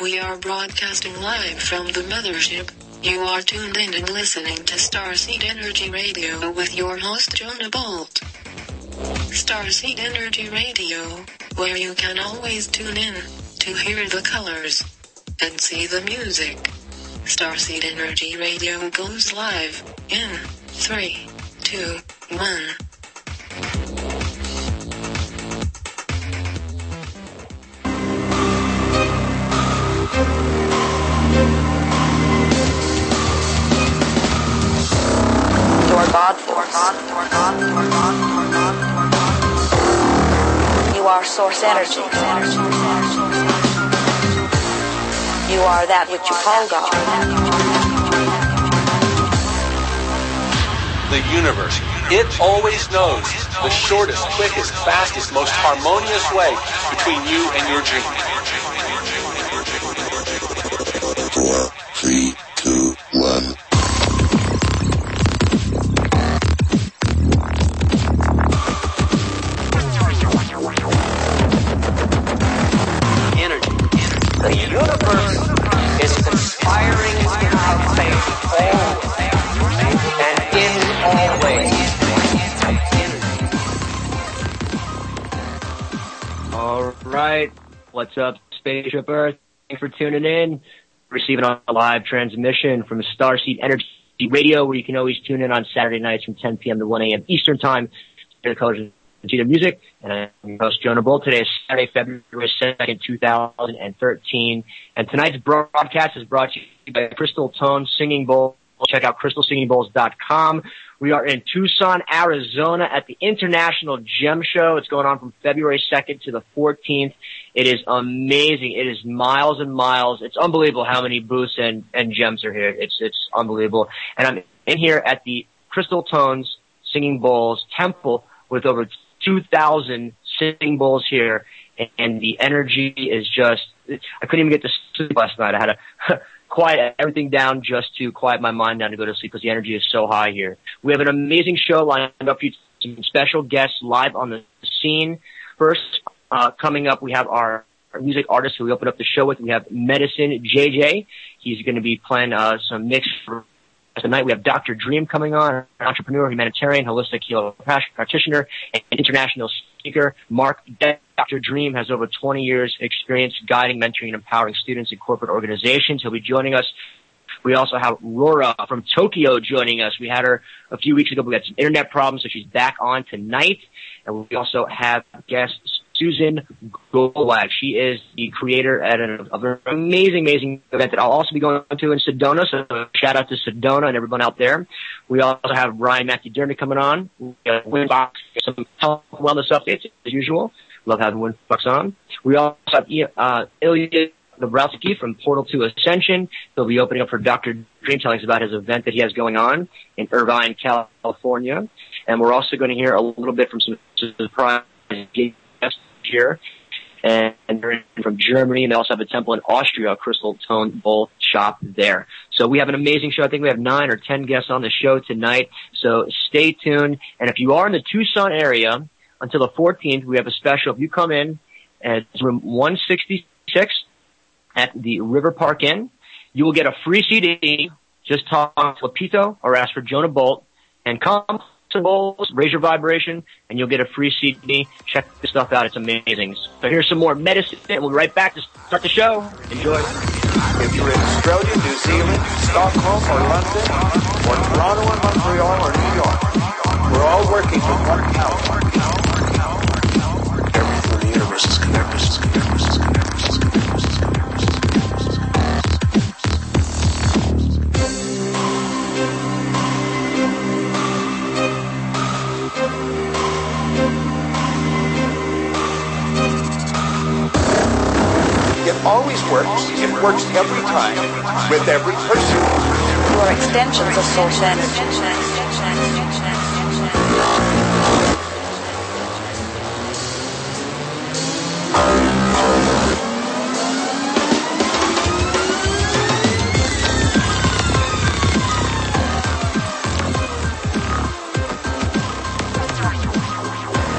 We are broadcasting live from the mothership. You are tuned in and listening to Starseed Energy Radio with your host Jonah Bolt. Starseed Energy Radio, where you can always tune in to hear the colors and see the music. Starseed Energy Radio goes live in 3, 2, 1. You are source energy. You are that which you call God. The universe, it always knows the shortest, quickest, fastest, most harmonious way between you and your dream. 4, 3, 2, 1. The universe is conspiring in our faith always and in all ways. All right. What's up, Spaceship Earth? Thanks for tuning in. Receiving a live transmission from Starseed Energy Radio, where you can always tune in on Saturday nights from 10 p.m. to 1 a.m. Eastern Time. The colors of music, and I'm your host, Jonah Bolt. Today is Saturday, February 2nd, 2013, and tonight's broadcast is brought to you by Crystal Tone Singing Bowl. Check out crystalsingingbowls.com. We are in Tucson, Arizona at the International Gem Show. It's going on from February 2nd to the 14th. It is amazing. It is miles and miles. It's unbelievable how many booths and gems are here. It's unbelievable. And I'm in here at the Crystal Tones Singing Bowls Temple with over 2,000 singing bowls here, and the energy is just, I couldn't even get to sleep last night. I had to quiet everything down just to quiet my mind down to go to sleep because the energy is so high here. We have an amazing show lined up for you, some special guests live on the scene. First, coming up, we have our music artist who we open up the show with. We have Medicine JJ. He's going to be playing some mix for tonight. We have Dr. Dream coming on, an entrepreneur, humanitarian, holistic healer practitioner, and international speaker. Mark, Dr. Dream has over 20 years experience guiding, mentoring, and empowering students in corporate organizations. He'll be joining us. We also have Rora from Tokyo joining us. We had her a few weeks ago, but we had some internet problems, so she's back on tonight. And we also have guest Susan Golwag. She is the creator of an amazing event that I'll also be going to in Sedona, so shout out to Sedona and everyone out there. We also have Ryan McInerney coming on. We have Winfox, some health and wellness updates as usual. Love having Winfox on. We also have Ilya Dabrowski from Portal to Ascension. He'll be opening up for Dr. Dream, telling us about his event that he has going on in Irvine, California. And we're also going to hear a little bit from some surprise guests here, and they're from Germany, and they also have a temple in Austria, Crystal Tone Bowl shop there. So we have an amazing show. I think we have 9 or 10 guests on the show tonight, so stay tuned. And if you are in the Tucson area until the 14th, we have a special. If you come in at room 166 at the River Park Inn, you will get a free CD. Just talk to Lapito or ask for Jonah Bolt, and come bowls, raise your vibration, and you'll get a free CD. Check this stuff out. It's amazing. So here's some more medicine, and we'll be right back to start the show. Enjoy. If you're in Australia, New Zealand, Stockholm, or London, or Toronto, or Montreal, or New York, we're all working with one power. Everything in the universe is connected. It always works. It works every time, with every person. You are extensions of source energy.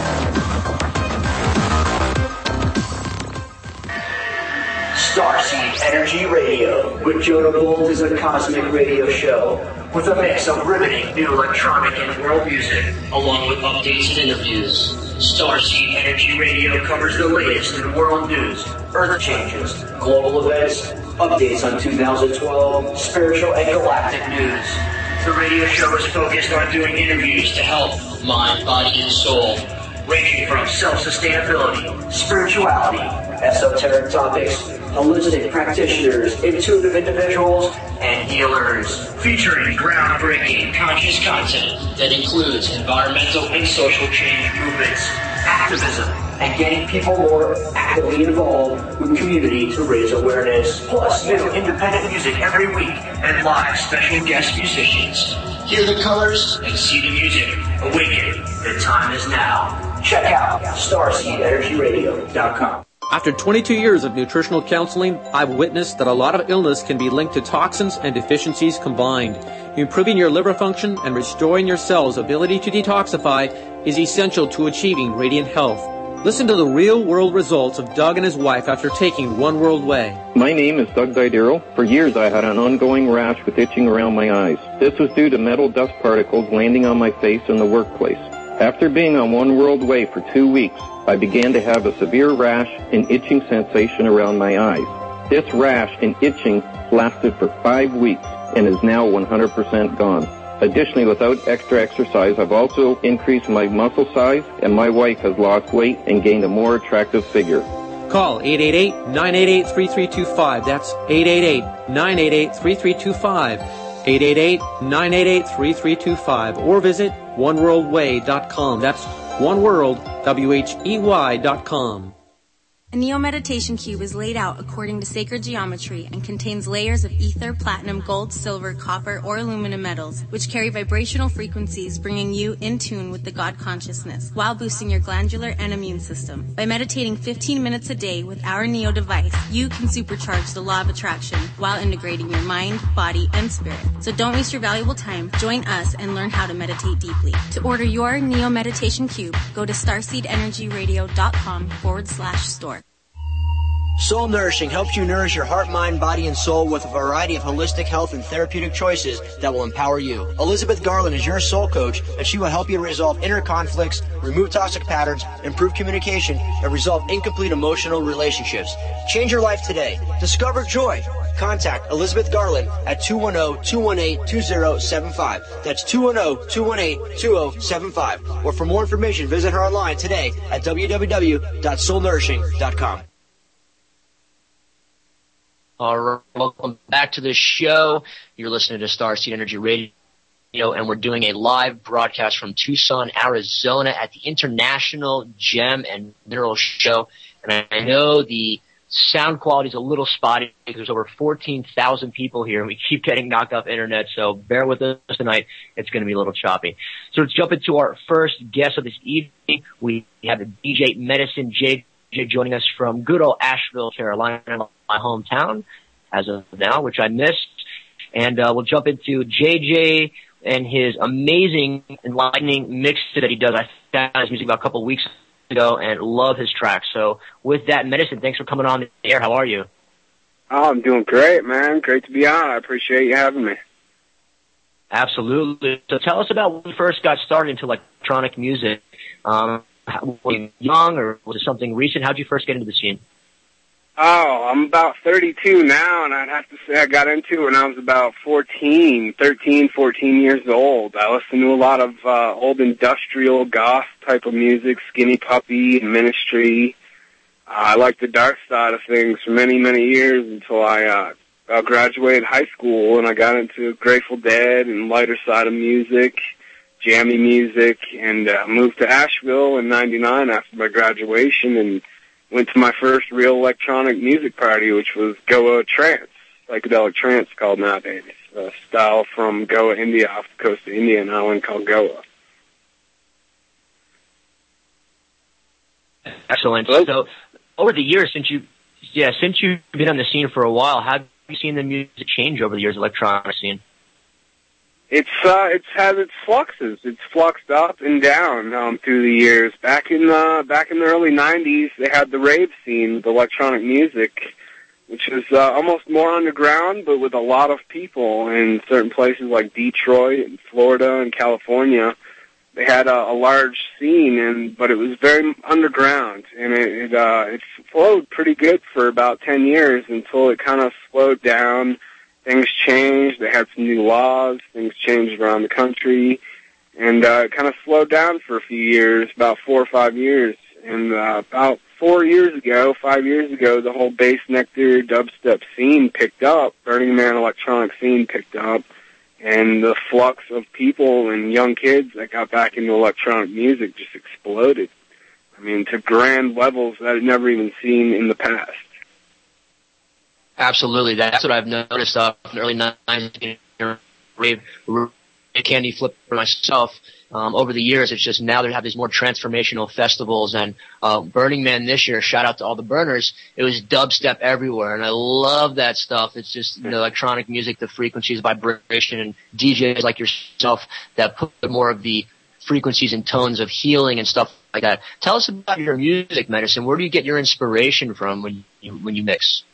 Starseed Starseed Energy Radio with Jonah Bolt is a cosmic radio show with a mix of riveting new electronic and world music, along with updates and interviews. Starseed Energy Radio covers the latest in world news, earth changes, global events, updates on 2012, spiritual and galactic news. The radio show is focused on doing interviews to help mind, body, and soul, ranging from self-sustainability, spirituality, esoteric topics, holistic practitioners, intuitive individuals, and healers. Featuring groundbreaking conscious content that includes environmental and social change movements, activism, and getting people more actively involved with community to raise awareness. Plus new independent music every week and live special guest musicians. Hear the colors and see the music. Awaken. The time is now. Check out StarseedEnergyRadio.com. After 22 years of nutritional counseling, I've witnessed that a lot of illness can be linked to toxins and deficiencies combined. Improving your liver function and restoring your cells' ability to detoxify is essential to achieving radiant health. Listen to the real-world results of Doug and his wife after taking One World Way. My name is Doug Didero. For years I had an ongoing rash with itching around my eyes. This was due to metal dust particles landing on my face in the workplace. After being on One World Way for 2 weeks, I began to have a severe rash and itching sensation around my eyes. This rash and itching lasted for 5 weeks and is now 100% gone. Additionally, without extra exercise, I've also increased my muscle size, and my wife has lost weight and gained a more attractive figure. Call 888-988-3325. That's 888-988-3325. 888-988-3325. Or visit oneworldway.com. That's oneworldwhey.com. A Neo Meditation Cube is laid out according to sacred geometry and contains layers of ether, platinum, gold, silver, copper, or aluminum metals, which carry vibrational frequencies bringing you in tune with the God consciousness while boosting your glandular and immune system. By meditating 15 minutes a day with our Neo device, you can supercharge the law of attraction while integrating your mind, body, and spirit. So don't waste your valuable time. Join us and learn how to meditate deeply. To order your Neo Meditation Cube, go to starseedenergyradio.com/store. Soul Nourishing helps you nourish your heart, mind, body, and soul with a variety of holistic health and therapeutic choices that will empower you. Elizabeth Garland is your soul coach, and she will help you resolve inner conflicts, remove toxic patterns, improve communication, and resolve incomplete emotional relationships. Change your life today. Discover joy. Contact Elizabeth Garland at 210-218-2075. That's 210-218-2075. Or for more information, visit her online today at www.soulnourishing.com. All right, welcome back to the show. You're listening to Starseed Energy Radio, and we're doing a live broadcast from Tucson, Arizona at the International Gem and Mineral Show. And I know the sound quality is a little spotty because there's over 14,000 people here, and we keep getting knocked off internet, so bear with us tonight. It's going to be a little choppy. So let's jump into our first guest of this evening. We have the DJ Medicine JJ joining us from good old Asheville, Carolina, my hometown as of now, which I missed. And we'll jump into JJ and his amazing, enlightening mix that he does. I found his music about a couple of weeks ago and love his tracks. So with that, Medicine, thanks for coming on the air. How are you? Oh, I'm doing great, man. Great to be on. I appreciate you having me. Absolutely. So tell us about when you first got started into electronic music. Were you young, or was it something recent? How did you first get into the scene? Oh, I'm about 32 now, and I'd have to say I got into it when I was about 13 years old. I listened to a lot of old industrial goth type of music, Skinny Puppy and Ministry. I liked the dark side of things for many, many years until I graduated high school, and I got into Grateful Dead and lighter side of music, jammy music, and moved to Asheville in '99 after my graduation and went to my first real electronic music party, which was Goa Trance, psychedelic trance called nowadays, a style from Goa, India, off the coast of India, an island called Goa. Excellent. Hello? So over the years, since you've been on the scene for a while, how have you seen the music change over the years, electronic scene? It's had its fluxes. It's fluxed up and down through the years. Back in the early '90s, they had the rave scene, the electronic music, which is almost more underground, but with a lot of people in certain places like Detroit and Florida and California. They had a large scene, but it was very underground, and it flowed pretty good for about 10 years until it kind of slowed down. Things changed. They had some new laws. Things changed around the country, and it kind of slowed down for a few years, about 4 or 5 years. And about 5 years ago, the whole Bass Nectar dubstep scene picked up. Burning Man electronic scene picked up. And the flux of people and young kids that got back into electronic music just exploded. I mean, to grand levels that I'd never even seen in the past. Absolutely. That's what I've noticed in the early 90s. Rave candy flip for myself. Over the years, it's just now they have these more transformational festivals, and Burning Man this year, shout out to all the burners, it was dubstep everywhere, and I love that stuff. It's just the electronic music, the frequencies, vibration, and DJs like yourself that put more of the frequencies and tones of healing and stuff like that. Tell us about your music, Medicine. Where do you get your inspiration from when you mix?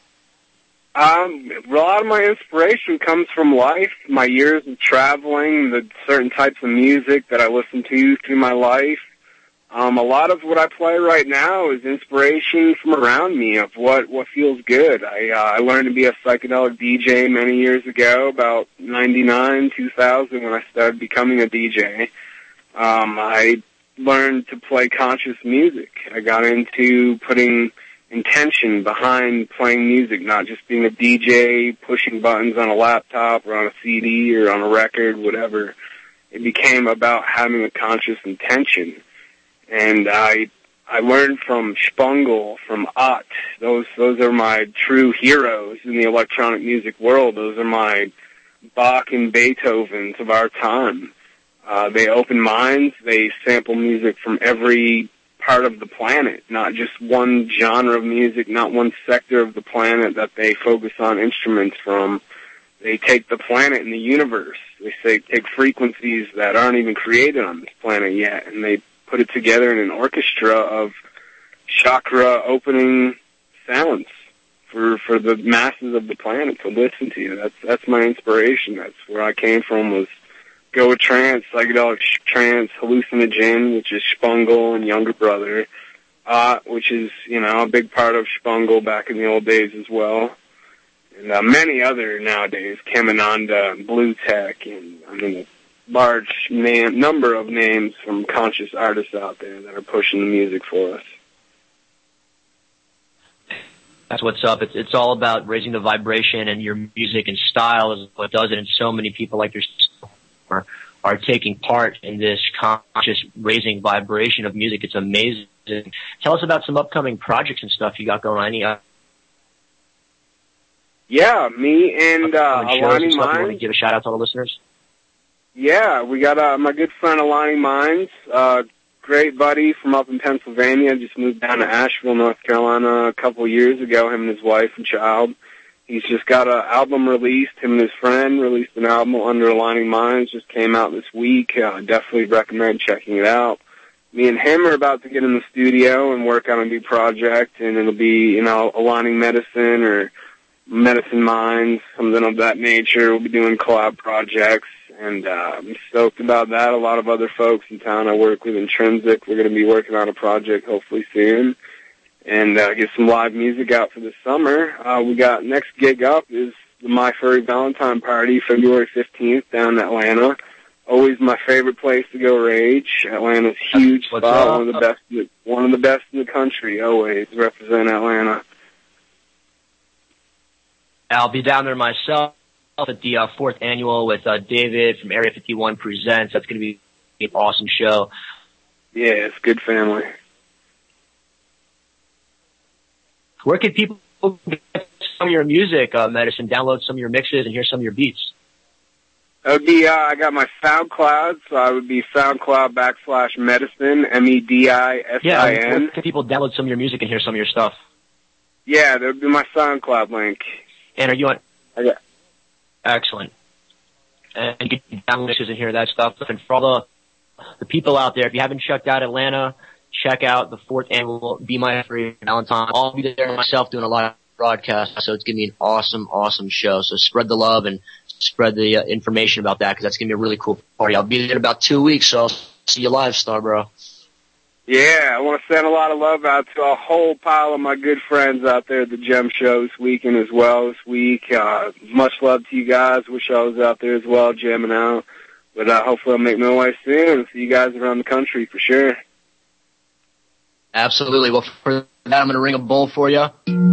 A lot of my inspiration comes from life, my years of traveling, the certain types of music that I listen to through my life. A lot of what I play right now is inspiration from around me of what feels good. I learned to be a psychedelic DJ many years ago, about 99, 2000, when I started becoming a DJ. I learned to play conscious music. I got into putting intention behind playing music, not just being a DJ, pushing buttons on a laptop or on a CD or on a record, whatever. It became about having a conscious intention. And I learned from Spungel, from Ott. Those are my true heroes in the electronic music world. Those are my Bach and Beethovens of our time. They open minds. They sample music from every part of the planet, not just one genre of music, not one sector of the planet that they focus on instruments from. They take the planet and the universe. They take frequencies that aren't even created on this planet yet, and they put it together in an orchestra of chakra opening sounds for the masses of the planet to listen to. That's my inspiration. That's where I came from, was Goa Trance, psychedelic trance, hallucinogen, which is Spungel and Younger Brother, which is, a big part of Spungel back in the old days as well. And many other nowadays, Kemananda, Blue Tech, and a large number of names from conscious artists out there that are pushing the music for us. That's what's up. It's all about raising the vibration, and your music and style is what does it, and so many people like yourself are taking part in this conscious raising vibration of music. It's amazing. Tell us about some upcoming projects and stuff you got going on. Yeah, me and Aligning Minds. Want to give a shout out to all the listeners? Yeah, we got my good friend Aligning Minds, great buddy from up in Pennsylvania. Just moved down to Asheville, North Carolina a couple of years ago, him and his wife and child. He's just got an album released. Him and his friend released an album under Aligning Minds. Just came out this week. Definitely recommend checking it out. Me and him are about to get in the studio and work on a new project, and it'll be, Aligning Medicine or Medicine Minds, something of that nature. We'll be doing collab projects, and I'm stoked about that. A lot of other folks in town I work with, Intrinsic, we're going to be working on a project hopefully soon, and get some live music out for the summer. We got next gig up is the My Furry Valentine Party, February 15th down in Atlanta. Always my favorite place to go rage. Atlanta's huge spot, one of the best in the country. Always represent Atlanta. I'll be down there myself at the 4th annual with David from Area 51 Presents. That's going to be an awesome show. Yeah, it's good family. Where can people get some of your music, Medicine, download some of your mixes and hear some of your beats? That would be, I got my SoundCloud, so I would be SoundCloud/Medicine, MEDISIN. Yeah, where can people download some of your music and hear some of your stuff? Yeah, that would be my SoundCloud link. And are you on? Yeah. Excellent. And you can download mixes and hear that stuff. And for all the people out there, if you haven't checked out Atlanta, check out the 4th annual Be My Furry Valentine. I'll be there myself doing a lot broadcast, so it's going to be an awesome, awesome show. So spread the love and spread the information about that, because that's going to be a really cool party. I'll be there in about 2 weeks, so I'll see you live, Star Bro. Yeah, I want to send a lot of love out to a whole pile of my good friends out there at the Gem Show this weekend as well this week. Much love to you guys. Wish I was out there as well, jamming out. But hopefully I'll make my way soon. See you guys around the country for sure. Absolutely. Well, for that, I'm going to ring a bowl for you.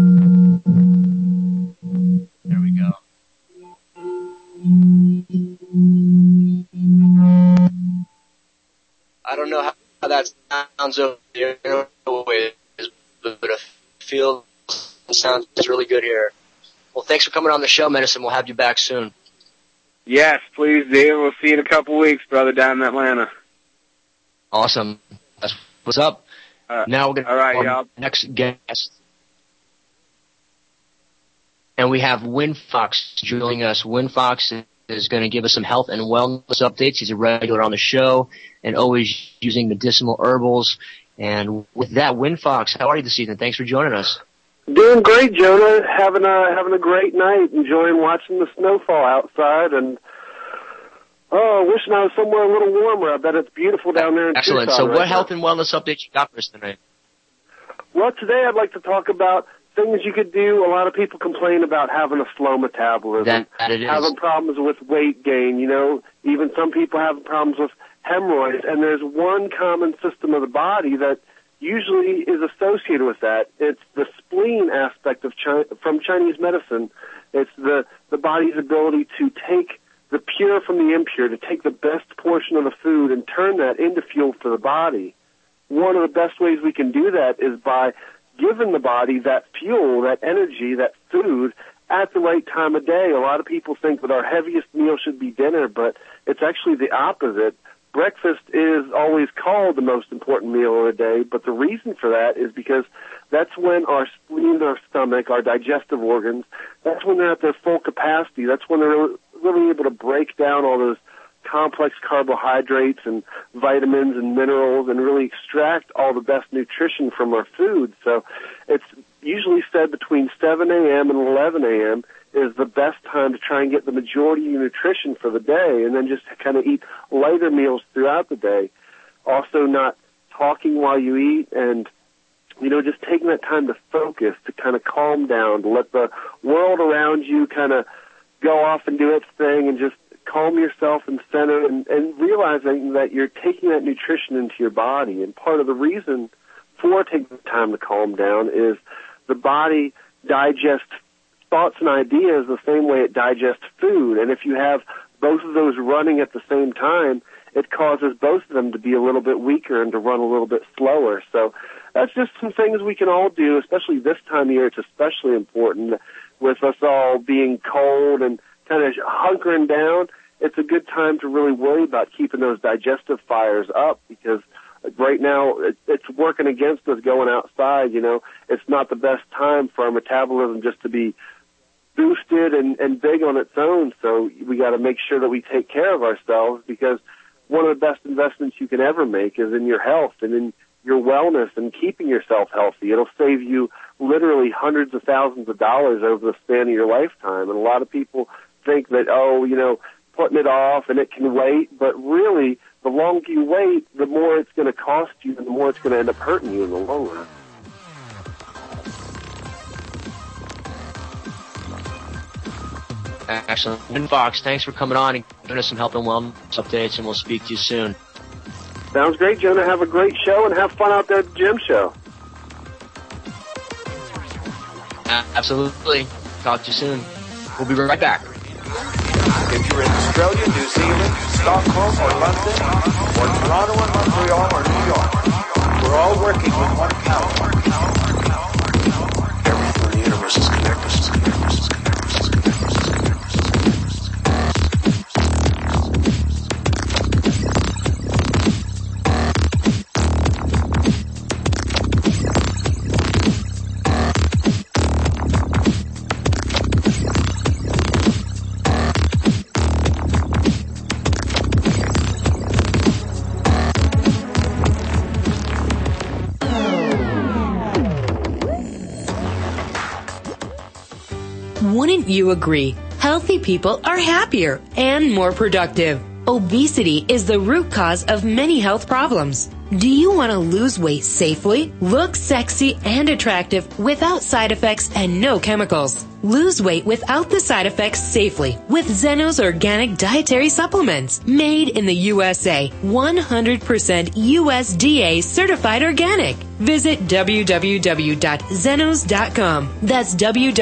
There we go. I don't know how that sounds over there, but it feels and sounds really good here. Well, thanks for coming on the show, Medicine. We'll have you back soon. Yes, please do. We'll see you in a couple weeks, brother, down in Atlanta. Awesome. That's what's up. Now we're going to y'all. Next guest. And we have WinFox joining us. WinFox is going to give us some health and wellness updates. He's a regular on the show and always using medicinal herbals. And with that, WinFox, how are you this evening? Thanks for joining us. Doing great, Jonah. Having a great night. Enjoying watching the snowfall outside, and wishing I was somewhere a little warmer. I bet it's beautiful down there in Excellent. Tucson. So what health and wellness updates you got for us tonight? Well, today I'd like to talk about things you could do. A lot of people complain about having a slow metabolism, that it is. having problems with weight gain. You know, even some people have problems with hemorrhoids. And there's one common system of the body that usually is associated with that. It's the spleen aspect of from Chinese medicine. It's the body's ability to take the pure from the impure, to take the best portion of the food and turn that into fuel for the body. One of the best ways we can do that is by giving the body that fuel, that energy, that food at the right time of day. A lot of people think that our heaviest meal should be dinner, but it's actually the opposite. Breakfast is always called the most important meal of the day, but the reason for that is because that's when our spleen, our stomach, our digestive organs, that's when they're at their full capacity. That's when they're really able to break down all those complex carbohydrates and vitamins and minerals and really extract all the best nutrition from our food. So it's usually said between 7 a.m. and 11 a.m. is the best time to try and get the majority of your nutrition for the day, and then just kind of eat lighter meals throughout the day. Also not talking while you eat, and, you know, just taking that time to focus, to kind of calm down, to let the world around you kind of go off and do its thing, and just calm yourself and center, and realizing that you're taking that nutrition into your body. And part of the reason for taking the time to calm down is the body digests thoughts and ideas the same way it digests food. And if you have both of those running at the same time, it causes both of them to be a little bit weaker and to run a little bit slower. So that's just some things we can all do, especially this time of year. It's especially important with us all being cold and kind of hunkering down. It's a good time to really worry about keeping those digestive fires up, because right now it's working against us going outside. You know, it's not the best time for our metabolism just to be boosted and big on its own. So we got to make sure that we take care of ourselves, because one of the best investments you can ever make is in your health and in your wellness and keeping yourself healthy. It'll save you literally hundreds of thousands of dollars over the span of your lifetime. And a lot of people think that, putting it off and it can wait, but really the longer you wait, the more it's going to cost you and the more it's going to end up hurting you in the long run. Excellent. WinFox, thanks for coming on and giving us some health and wellness updates, and we'll speak to you soon. Sounds great, Jonah. Have a great show and have fun out there at the gym show. Absolutely. Talk to you soon. We'll be right back. If you're in Australia, New Zealand, Stockholm or London, or Toronto and Montreal or New York, we're all working with one power. Everything in the universe is connected. you agree? Healthy people are happier and more productive. Obesity is the root cause of many health problems. Do you want to lose weight safely, look sexy and attractive without side effects and no chemicals? Lose weight without the side effects safely with Zenos Organic Dietary Supplements. Made in the USA, 100% USDA certified organic. Visit www.zenos.com. That's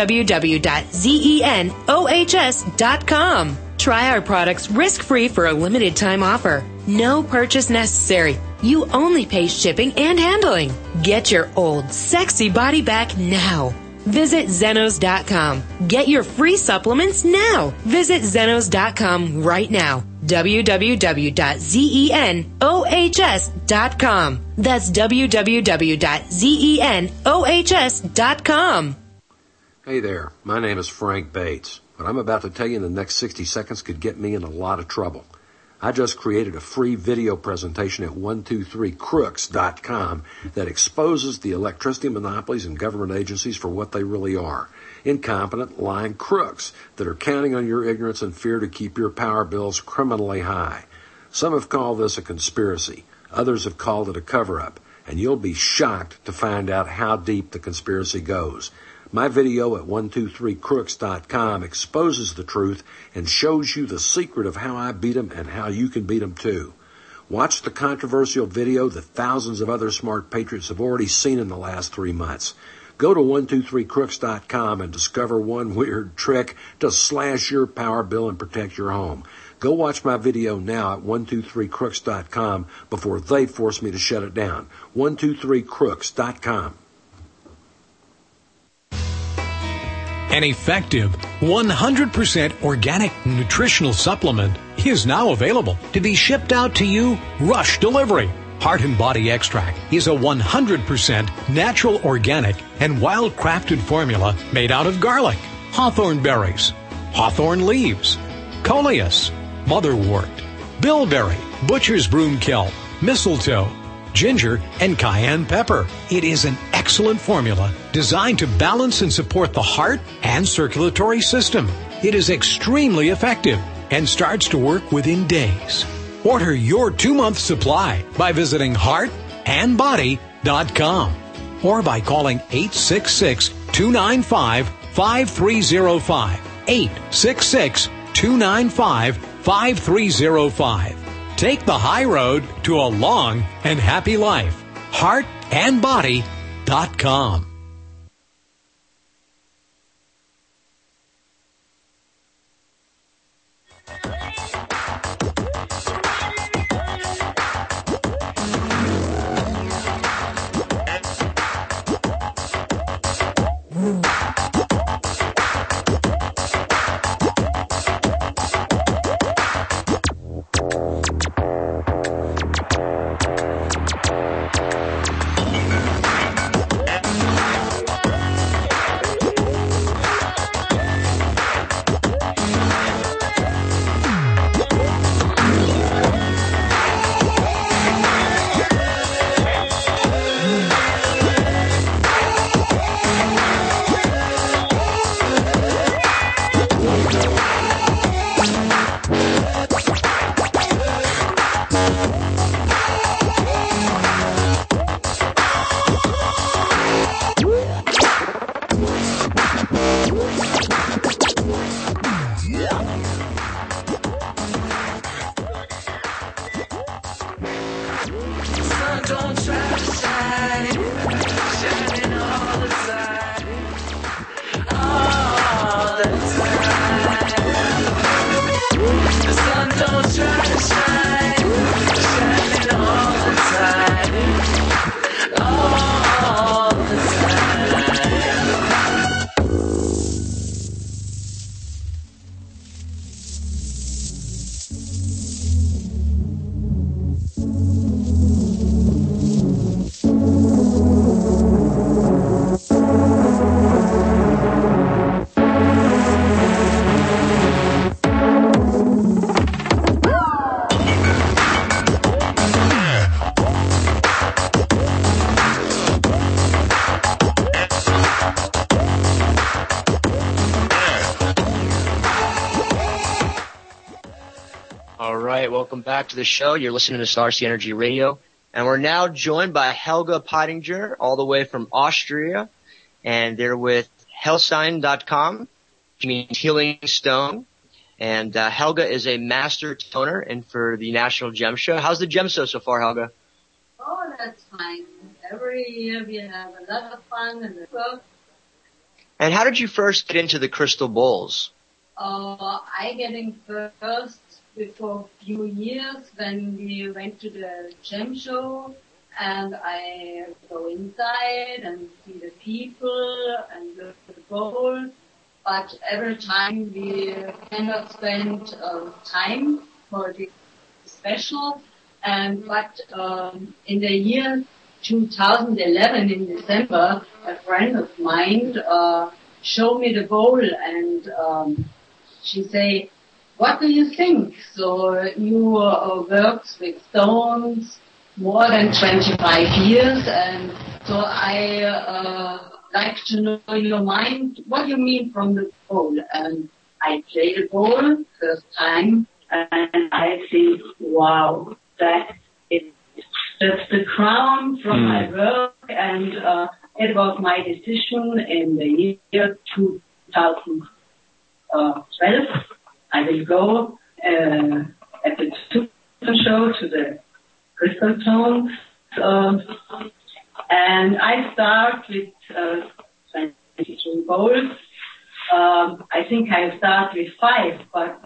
www.zenos.com. Try our products risk-free for a limited time offer. No purchase necessary. You only pay shipping and handling. Get your old, sexy body back now. Visit Zenos.com. Get your free supplements now. Visit Zenos.com right now. www.zenos.com. That's www.zenos.com. Hey there, my name is Frank Bates. What I'm about to tell you in the next 60 seconds could get me in a lot of trouble. I just created a free video presentation at 123crooks.com that exposes the electricity monopolies and government agencies for what they really are. Incompetent, lying crooks that are counting on your ignorance and fear to keep your power bills criminally high. Some have called this a conspiracy. Others have called it a cover-up. And you'll be shocked to find out how deep the conspiracy goes. My video at 123crooks.com exposes the truth and shows you the secret of how I beat them and how you can beat them too. Watch the controversial video that thousands of other smart patriots have already seen in the last 3 months. Go to 123crooks.com and discover one weird trick to slash your power bill and protect your home. Go watch my video now at 123crooks.com before they force me to shut it down. 123crooks.com. An effective 100% organic nutritional supplement is now available to be shipped out to you rush delivery. Heart and Body Extract is a 100% natural, organic, and wild-crafted formula made out of garlic, hawthorn berries, hawthorn leaves, coleus, motherwort, bilberry, butcher's broomkill, mistletoe, ginger, and cayenne pepper. It is an excellent formula designed to balance and support the heart and circulatory system. It is extremely effective and starts to work within days. Order your 2-month supply by visiting heartandbody.com or by calling 866-295-5305. 866-295-5305. Take the high road to a long and happy life. Heartandbody.com. All right, welcome back to the show. You're listening to Starseed Energy Radio, and we're now joined by Helga Pottinger, all the way from Austria, and they're with Hellsign.com, which means healing stone. And Helga is a master toner and for the National Gem Show. How's the Gem Show so far, Helga? Oh, that's fine. Every year we have a lot of fun and work. And how did you first get into the crystal bowls? I get in first before a few years when we went to the Gem Show, and I go inside and see the people and look at the bowls. But every time we cannot spend time for the special. But in the year 2011 in December, a friend of mine showed me the bowl, and she said, "What do you think? So you works with stones more than 25 years, and so I like to know your mind. What do you mean from the bowl?" And I play the bowl first time, and I think, wow, that's the crown from my work, and it was my decision in the year 2012. I will go at the Super Show to the Crystal Tones, and I start with 22 bowls. I think I start with 5, but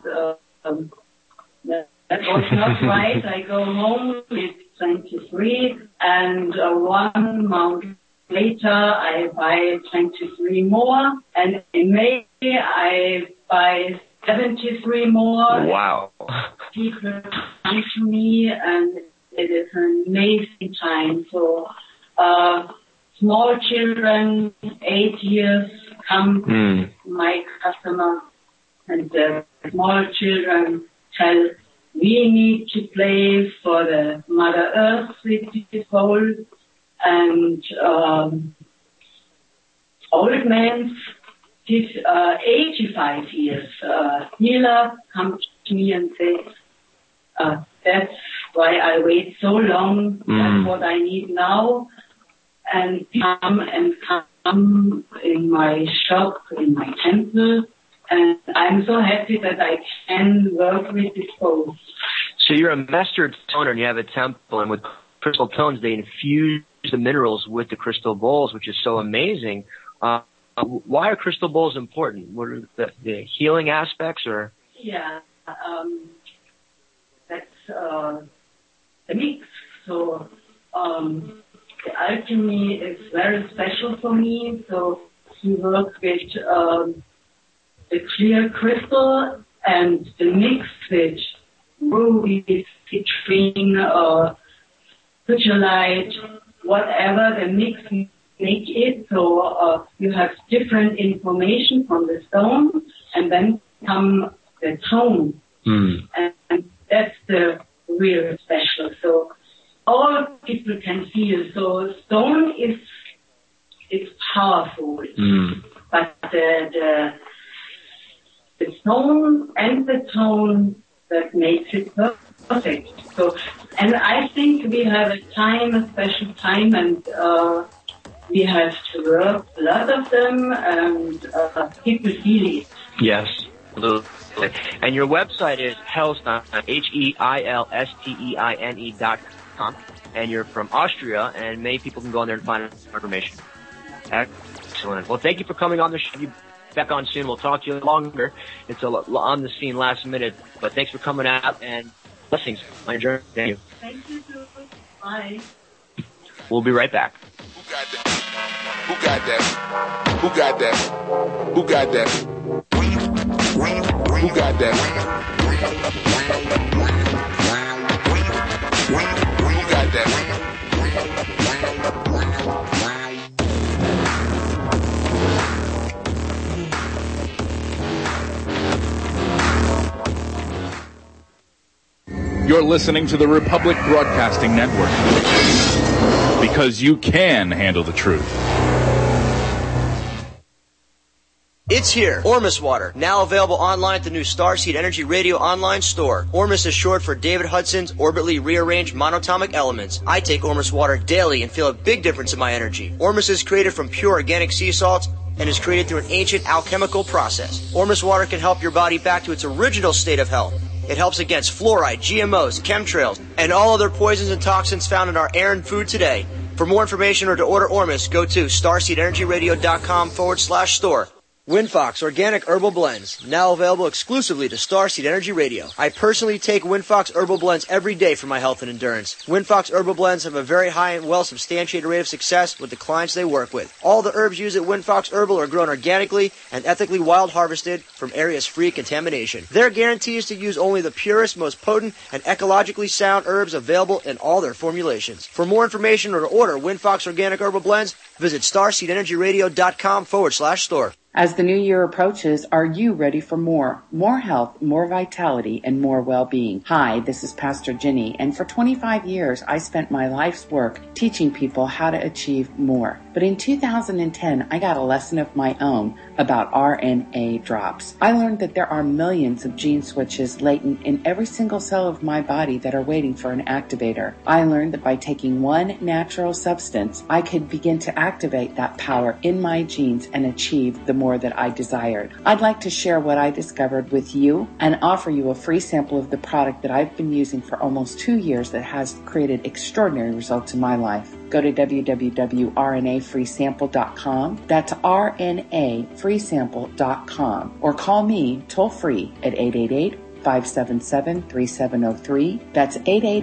that was not right. I go home with 23, and 1 month later I buy 23 more, and in May I buy 73 more. Wow. People come to me, and it is an amazing time. So small children, 8 years, come my customer, and the small children tell, we need to play for the Mother Earth with this bowl, and old men, 85 years, healer come to me and say, that's why I wait so long, that's what I need now, and come in my shop, in my temple, and I'm so happy that I can work with this bowl. So you're a master toner and you have a temple, and with crystal tones they infuse the minerals with the crystal bowls, which is so amazing. Why are crystal bowls important? What are the healing aspects, or? Yeah, that's the mix. So the alchemy is very special for me. So we work with the clear crystal and the mix with rubies, citrine, light, whatever the mix make it. So you have different information from the stone, and then come the tone, and that's the real special. So all people can feel. So stone is powerful, but the stone and the tone that makes it perfect. So, and I think we have a special time, and we have to work a lot of them, and people feel it. Yes, absolutely. And your website is Hellstein, HEILSTEINE.com, and you're from Austria, and many people can go on there and find information. Excellent. Well, thank you for coming on the show. You'll be back on soon. We'll talk to you longer. It's on the scene last minute, but thanks for coming out, and blessings. My journey. Thank you. Thank you, too. Bye. We'll be right back. Who got that? Who got that? Who got that? Who got that? Who got that? You're listening to the Republic Broadcasting Network, because you can handle the truth. It's It's here. Ormus Water, now available online at the new Starseed Energy Radio online store. Ormus is short for David Hudson's orbitally rearranged monatomic elements. I take Ormus Water daily and feel a big difference in my energy. Ormus is created from pure organic sea salts and is created through an ancient alchemical process. Ormus Water can help your body back to its original state of health. It helps against fluoride, GMOs, chemtrails, and all other poisons and toxins found in our air and food today. For more information or to order Ormus, go to starseedenergyradio.com/store. WinFox Organic Herbal Blends, now available exclusively to Starseed Energy Radio. I personally take WinFox Herbal Blends every day for my health and endurance. WinFox Herbal Blends have a very high and well-substantiated rate of success with the clients they work with. All the herbs used at WinFox Herbal are grown organically and ethically wild harvested from areas free of contamination. Their guarantee is to use only the purest, most potent, and ecologically sound herbs available in all their formulations. For more information or to order WinFox Organic Herbal Blends, visit starseedenergyradio.com/store. As the new year approaches, are you ready for more? More health, more vitality, and more well-being. Hi, this is Pastor Ginny, and for 25 years, I spent my life's work teaching people how to achieve more. But in 2010, I got a lesson of my own about RNA drops. I learned that there are millions of gene switches latent in every single cell of my body that are waiting for an activator. I learned that by taking one natural substance, I could begin to activate that power in my genes and achieve the more that I desired. I'd like to share what I discovered with you and offer you a free sample of the product that I've been using for almost 2 years that has created extraordinary results in my life. Go to www.rnafreesample.com. That's rnafreesample.com. Or call me toll free at 888-577-3703. That's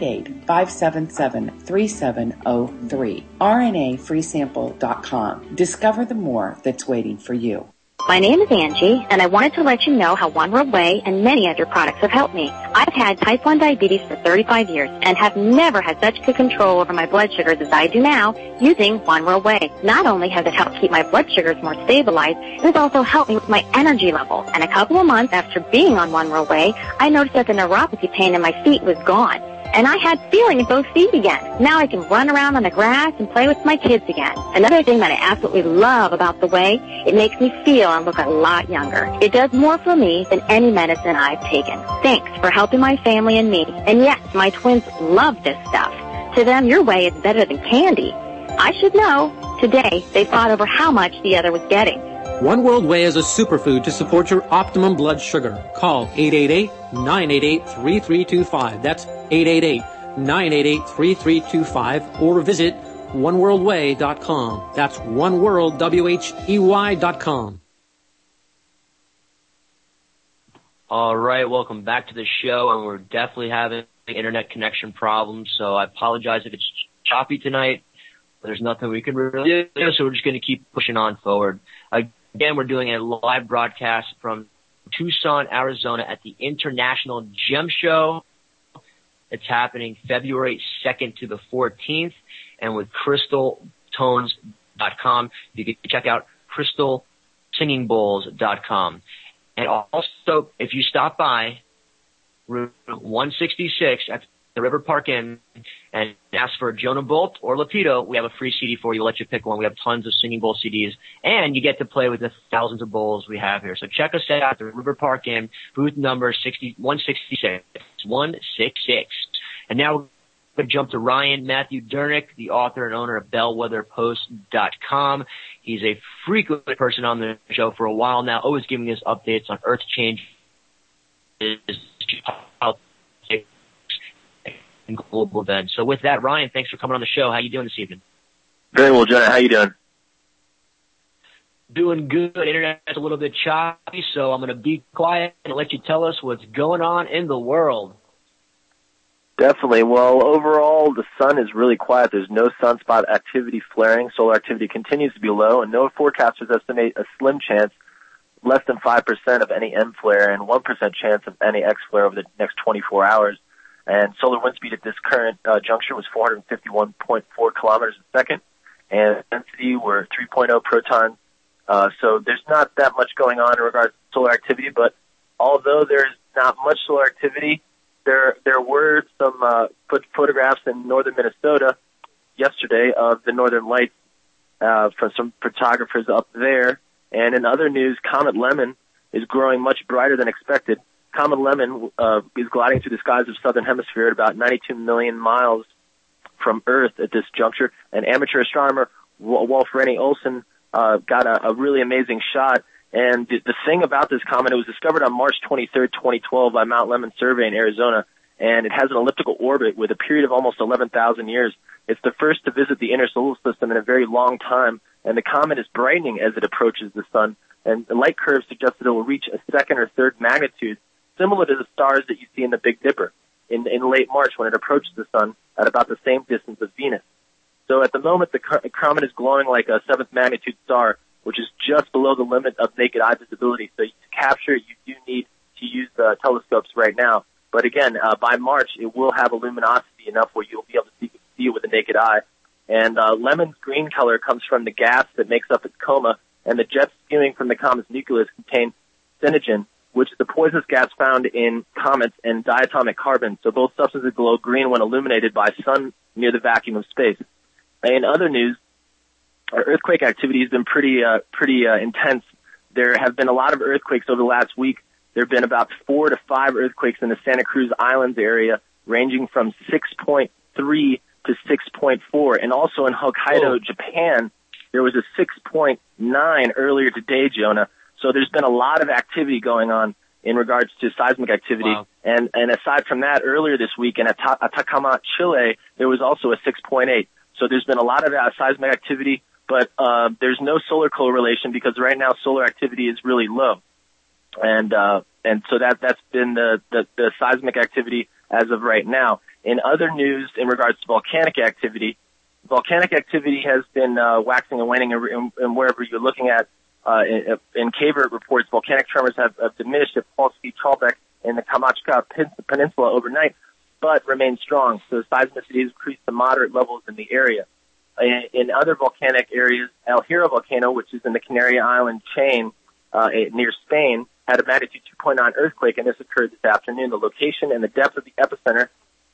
888-577-3703. rnafreesample.com. Discover the more that's waiting for you. My name is Angie, and I wanted to let you know how One World Whey and many other products have helped me. I've had type 1 diabetes for 35 years and have never had such good control over my blood sugars as I do now using One World Whey. Not only has it helped keep my blood sugars more stabilized, it has also helped me with my energy level. And a couple of months after being on One World Whey, I noticed that the neuropathy pain in my feet was gone. And I had feeling in both feet again. Now I can run around on the grass and play with my kids again. Another thing that I absolutely love about the whey, it makes me feel and look a lot younger. It does more for me than any medicine I've taken. Thanks for helping my family and me. And yes, my twins love this stuff. To them, your whey is better than candy. I should know. Today, they fought over how much the other was getting. One World Whey is a superfood to support your optimum blood sugar. Call 888-988-3325. That's 888-988-3325 or visit oneworldwhey.com. That's oneworldwhey.com. All right, welcome back to the show, and we're definitely having internet connection problems, so I apologize if it's choppy tonight. There's nothing we can really do, so we're just going to keep pushing on forward. Again, we're doing a live broadcast from Tucson, Arizona at the International Gem Show. It's happening February 2nd to the 14th, and with crystaltones.com. You can check out crystalsingingbowls.com. And also, if you stop by Route 166 at the River Park Inn and ask for Jonah Bolt or Lapito, we have a free CD for you. We'll let you pick one. We have tons of Singing Bowl CDs, and you get to play with the thousands of bowls we have here. So check us out at the River Park Inn, booth number 166. And now we're going to jump to Ryan Matthew Dernick, the author and owner of BellwetherPost.com. He's a frequent person on the show for a while now, always giving us updates on earth change and global events. So with that, Ryan, thanks for coming on the show. How you doing this evening? Very well, John. How you doing? Doing good. Internet's a little bit choppy, so I'm going to be quiet and let you tell us what's going on in the world. Definitely. Well, overall, the sun is really quiet. There's no sunspot activity flaring. Solar activity continues to be low, and no forecasters estimate a slim chance, less than 5% of any M flare and 1% chance of any X flare over the next 24 hours. And solar wind speed at this current juncture was 451.4 kilometers a second, and density were 3.0 protons. So there's not that much going on in regards to solar activity, but although there's not much solar activity, there were some photographs in northern Minnesota yesterday of the northern lights from some photographers up there, And in other news, Comet Lemon is growing much brighter than expected. Comet Lemon is gliding through the skies of southern hemisphere at about 92 million miles from Earth at this juncture. And amateur astronomer Wolf Rennie Olsen got a really amazing shot. And the thing about this comet, it was discovered on March 23rd, 2012 by Mount Lemmon Survey in Arizona, and it has an elliptical orbit with a period of almost 11,000 years. It's the first to visit the inner solar system in a very long time, and the comet is brightening as it approaches the sun. And the light curve suggests that it will reach a second or third magnitude, similar to the stars that you see in the Big Dipper in late March when it approaches the sun at about the same distance as Venus. So at the moment, the comet is glowing like a seventh magnitude star, which is just below the limit of naked eye visibility. So to capture it, you do need to use telescopes right now. But again, by March, it will have a luminosity enough where you'll be able to see it with the naked eye. And Lemon's green color comes from the gas that makes up its coma, and the jets spewing from the comet's nucleus contain cyanogen, which is the poisonous gas found in comets, and diatomic carbon. So both substances glow green when illuminated by sun near the vacuum of space. In other news, our earthquake activity has been pretty intense. There have been a lot of earthquakes over the last week. There have been about 4 to 5 earthquakes in the Santa Cruz Islands area, ranging from 6.3 to 6.4. And also in Hokkaido, Japan, there was a 6.9 earlier today, Jonah. So there's been a lot of activity going on in regards to seismic activity. Wow. And aside from that, earlier this week in Atacama, Chile, there was also a 6.8. So there's been a lot of seismic activity, but there's no solar correlation because right now solar activity is really low. And so that's been the seismic activity as of right now. In other news, in regards to volcanic activity has been waxing and waning, and wherever you're looking at. In Cavert reports, volcanic tremors have diminished at Polski Chalbeck in the Kamchatka Peninsula overnight, but remain strong. So seismicity has increased to moderate levels in the area. In other volcanic areas, El Hierro volcano, which is in the Canary Island chain near Spain, had a magnitude 2.9 earthquake, and this occurred this afternoon. The location and the depth of the epicenter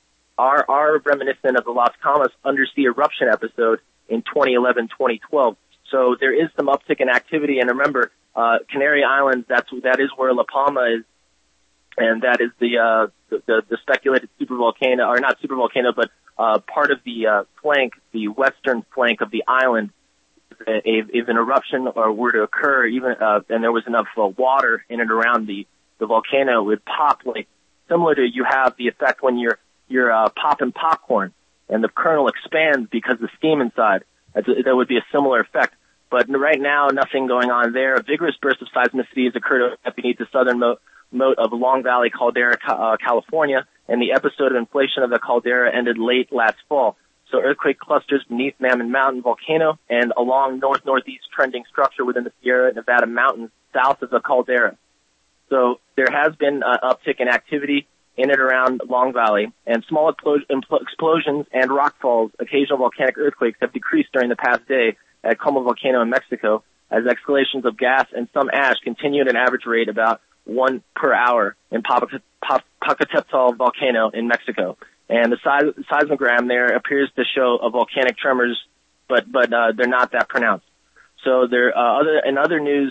are reminiscent of the Las Palmas undersea eruption episode in 2011-2012. So there is some uptick in activity, and remember, Canary Islands, that is where La Palma is, and that is the speculated supervolcano, or not supervolcano, but part of the flank, the western flank of the island. If an eruption were to occur, even and there was enough water in and around the volcano, it would pop, like similar to you have the effect when you're popping popcorn and the kernel expands because of the steam inside. That would be a similar effect. But right now, nothing going on there. A vigorous burst of seismicity has occurred beneath the southern moat of Long Valley Caldera, California, and the episode of inflation of the caldera ended late last fall. So earthquake clusters beneath Mammoth Mountain volcano and along north-northeast trending structure within the Sierra Nevada mountains south of the caldera. So there has been an uptick in activity in and around Long Valley, and small explosions and rockfalls, occasional volcanic earthquakes have decreased during the past day at Como volcano in Mexico, as exhalations of gas and some ash continue at an average rate about 1 per hour in Popocatépetl volcano in Mexico. And the seismogram there appears to show a volcanic tremors, but they're not that pronounced. So in other news,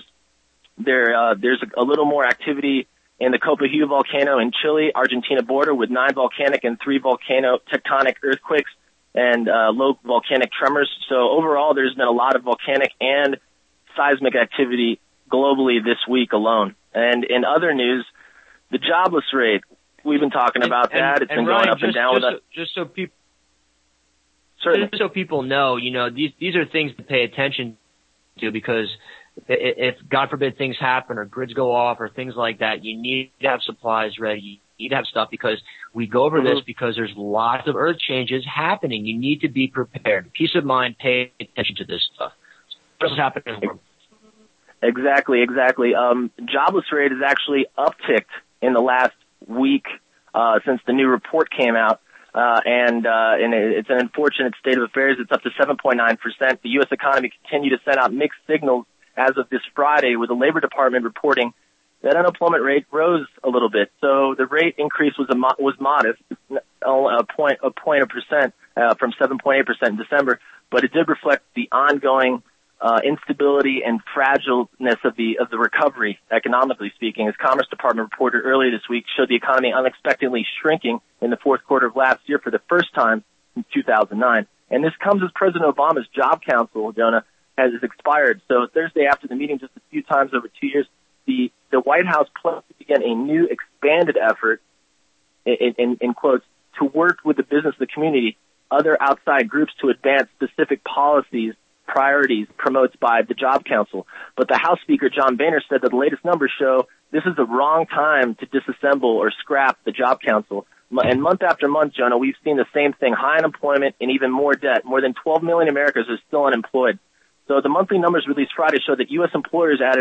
there's a little more activity in the Copihu volcano in Chile, Argentina border, with 9 volcanic and 3 volcano tectonic earthquakes and low volcanic tremors. So overall, there's been a lot of volcanic and seismic activity globally this week alone. And in other news, the jobless rate, we've been talking about that. It's been going up and down with us. Just so people know, these are things to pay attention to, because if, God forbid, things happen or grids go off or things like that, you need to have supplies ready. You need to have stuff, because we go over this because there's lots of earth changes happening. You need to be prepared. Peace of mind, pay attention to this stuff. What else happening in the world? Exactly. Jobless rate has actually upticked in the last week since the new report came out. And it's an unfortunate state of affairs. It's up to 7.9%. The U.S. economy continued to send out mixed signals as of this Friday, with the Labor Department reporting that unemployment rate rose a little bit. So the rate increase was modest, a point of percent from 7.8% in December, but it did reflect the ongoing instability and fragileness of the recovery, economically speaking. As Commerce Department reported earlier this week, showed the economy unexpectedly shrinking in the fourth quarter of last year for the first time since 2009. And this comes as President Obama's job council, Jonah, has expired. So Thursday after the meeting, just a few times over 2 years, the White House plans to begin a new expanded effort, in quotes, to work with the business, the community, other outside groups to advance specific policies, priorities promoted by the Job Council. But the House Speaker, John Boehner, said that the latest numbers show this is the wrong time to disassemble or scrap the Job Council. And month after month, Jonah, we've seen the same thing, high unemployment and even more debt. More than 12 million Americans are still unemployed. So the monthly numbers released Friday show that U.S. employers added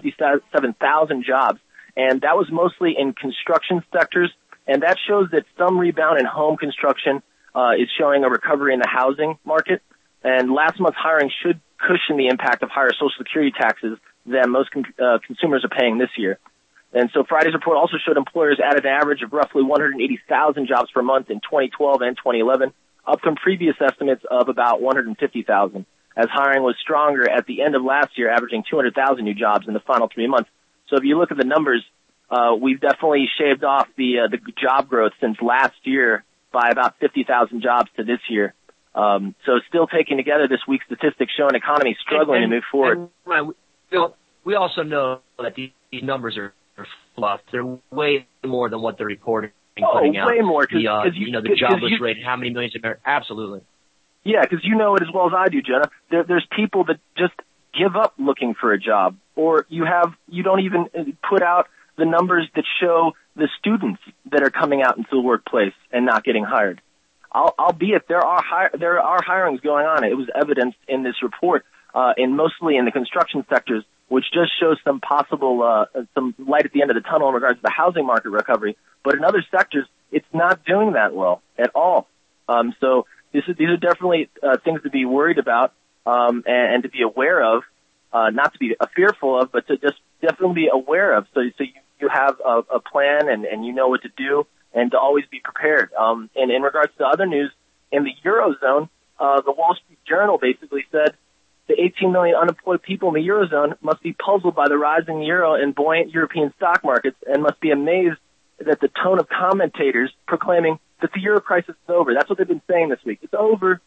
157,000 jobs, and that was mostly in construction sectors. And that shows that some rebound in home construction is showing a recovery in the housing market. And last month's hiring should cushion the impact of higher Social Security taxes that most consumers are paying this year. And so Friday's report also showed employers added an average of roughly 180,000 jobs per month in 2012 and 2011, up from previous estimates of about 150,000, as hiring was stronger at the end of last year, averaging 200,000 new jobs in the final 3 months. So if you look at the numbers, we've definitely shaved off the job growth since last year by about 50,000 jobs to this year. So still taken together, this week's statistics show an economy struggling to move forward. And, we also know that these numbers are fluff. They're way more than what they're reporting. Putting out. Way more. The jobless rate, how many millions of Americans? Absolutely. Yeah, because you know it as well as I do, Jenna. There's people that just give up looking for a job, or you don't even put out the numbers that show the students that are coming out into the workplace and not getting hired. Albeit there are hirings going on. It was evidenced in this report, mostly in the construction sectors, which just shows some possible some light at the end of the tunnel in regards to the housing market recovery. But in other sectors, it's not doing that well at all. So these are definitely things to be worried about and to be aware of, not to be fearful of, but to just definitely be aware of. So you have a plan and you know what to do, and to always be prepared. And in regards to other news, in the Eurozone, the Wall Street Journal basically said the 18 million unemployed people in the Eurozone must be puzzled by the rising euro and buoyant European stock markets and must be amazed that the tone of commentators proclaiming that the euro crisis is over. That's what they've been saying this week. It's over,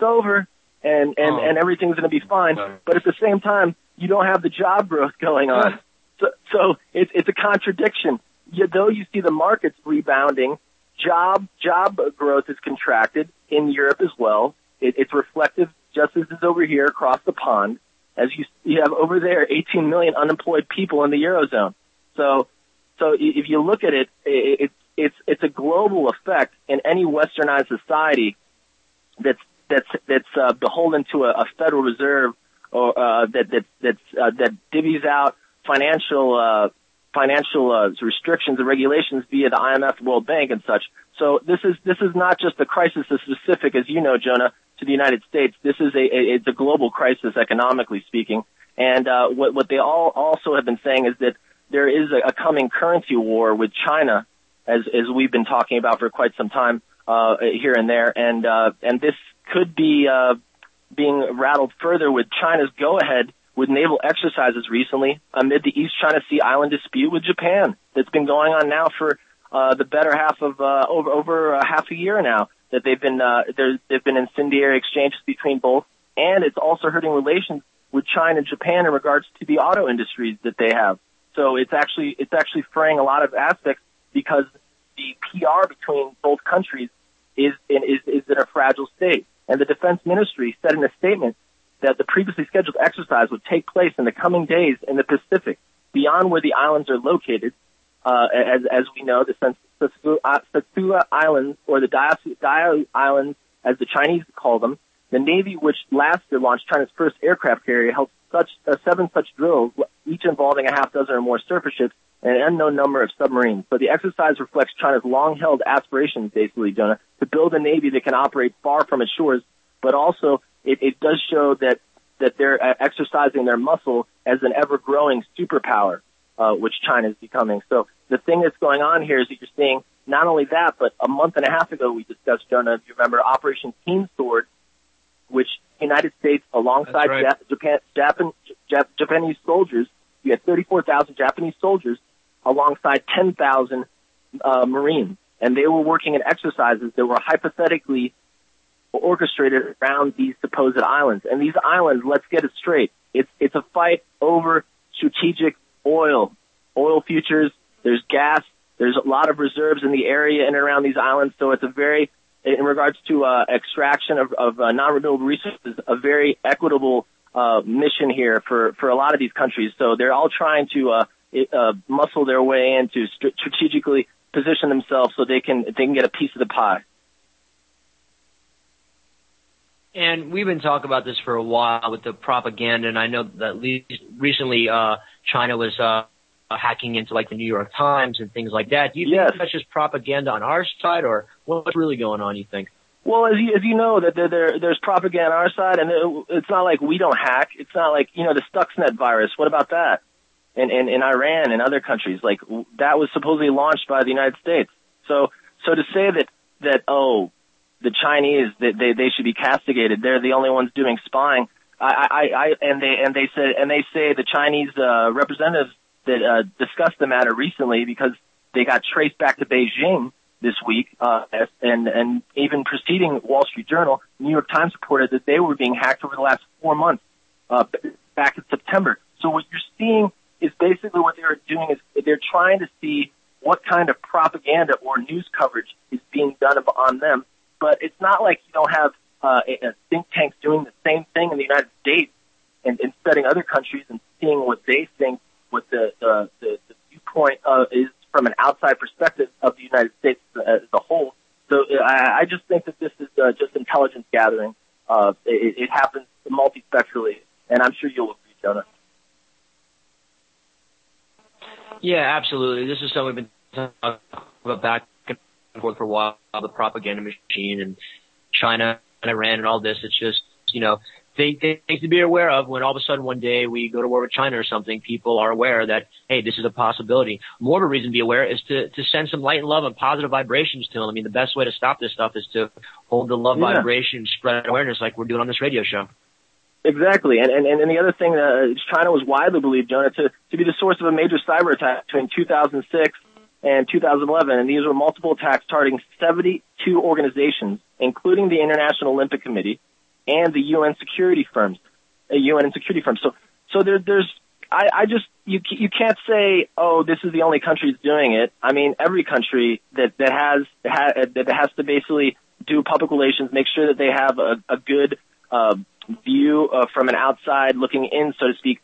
and everything's going to be fine. But at the same time, you don't have the job growth going on. So it's a contradiction. Though you see the markets rebounding, job growth is contracted in Europe as well. It's reflective just as is over here across the pond, as you have over there 18 million unemployed people in the Eurozone. So if you look at it, it's a global effect in any westernized society that's beholden to a Federal Reserve or that divvies out financial restrictions and regulations via the IMF, World Bank, and such. So this is not just a crisis that's specific, as you know, Jonah, to the United States. This is it's a global crisis, economically speaking. And what they all also have been saying is that there is a coming currency war with China, as we've been talking about for quite some time here and there. And this could be being rattled further with China's go-ahead with naval exercises recently amid the East China Sea island dispute with Japan that's been going on now for the better half of over half a year now. That they've been incendiary exchanges between both, and it's also hurting relations with China and Japan in regards to the auto industries that they have. So it's actually fraying a lot of aspects because the PR between both countries is in a fragile state. And the Defense Ministry said in a statement that the previously scheduled exercise would take place in the coming days in the Pacific, beyond where the islands are located. As we know, the Senkaku Islands, or the Diaoyu Islands, as the Chinese call them, the Navy, which last year launched China's first aircraft carrier, held 7 such drills, each involving a half dozen or more surface ships and an unknown number of submarines. So the exercise reflects China's long-held aspirations, basically, Jonah, to build a Navy that can operate far from its shores, but also it does show that they're exercising their muscle as an ever-growing superpower, which China is becoming. So the thing that's going on here is that you're seeing not only that, but a month and a half ago we discussed, Jonah, if you remember, Operation Keen Sword, which United States alongside Japanese soldiers. You had 34,000 Japanese soldiers alongside 10,000 Marines, and they were working in exercises that were hypothetically orchestrated around these supposed islands. And these islands, let's get it straight, it's a fight over strategic oil futures. There's gas. There's a lot of reserves in the area and around these islands. So it's a very, in regards to extraction of non-renewable resources, a very equitable mission here for a lot of these countries. So they're all trying to muscle their way in to strategically position themselves so they can get a piece of the pie. And we've been talking about this for a while with the propaganda, and I know that recently China was hacking into like the New York Times and things like that. Do you think that's just propaganda on our side, or what's really going on, you think? Well, as you know, that there's propaganda on our side, and it's not like we don't hack. It's not like, the Stuxnet virus. What about that? In Iran and other countries, like that was supposedly launched by the United States. So to say that the Chinese, they should be castigated. They're the only ones doing spying. They say the Chinese representatives that discussed the matter recently, because they got traced back to Beijing this week, and even preceding Wall Street Journal, New York Times reported that they were being hacked over the last 4 months, back in September. So what you're seeing is basically what they're doing is they're trying to see what kind of propaganda or news coverage is being done on them. But it's not like you don't have think tanks doing the same thing in the United States and studying other countries and seeing what they think, what the viewpoint is from an outside perspective of the United States as a whole. So I just think that this is just intelligence gathering. It happens multispectrally, and I'm sure you'll agree, Jonah. Yeah, absolutely. This is something we've been talking about back and forth for a while, the propaganda machine and China and Iran and all this. It's just, things to be aware of when all of a sudden one day we go to war with China or something. People are aware that, hey, this is a possibility. More of a reason to be aware is to send some light and love and positive vibrations to them. I mean, the best way to stop this stuff is to hold the love vibration, spread awareness like we're doing on this radio show. Exactly. And the other thing, China was widely believed, Jonah, to be the source of a major cyber attack between 2006 and 2011. And these were multiple attacks targeting 72 organizations, including the International Olympic Committee and the UN security firms, So there's, you can't say, oh, this is the only country that's doing it. I mean, every country that has to basically do public relations, make sure that they have a good, view from an outside looking in, so to speak,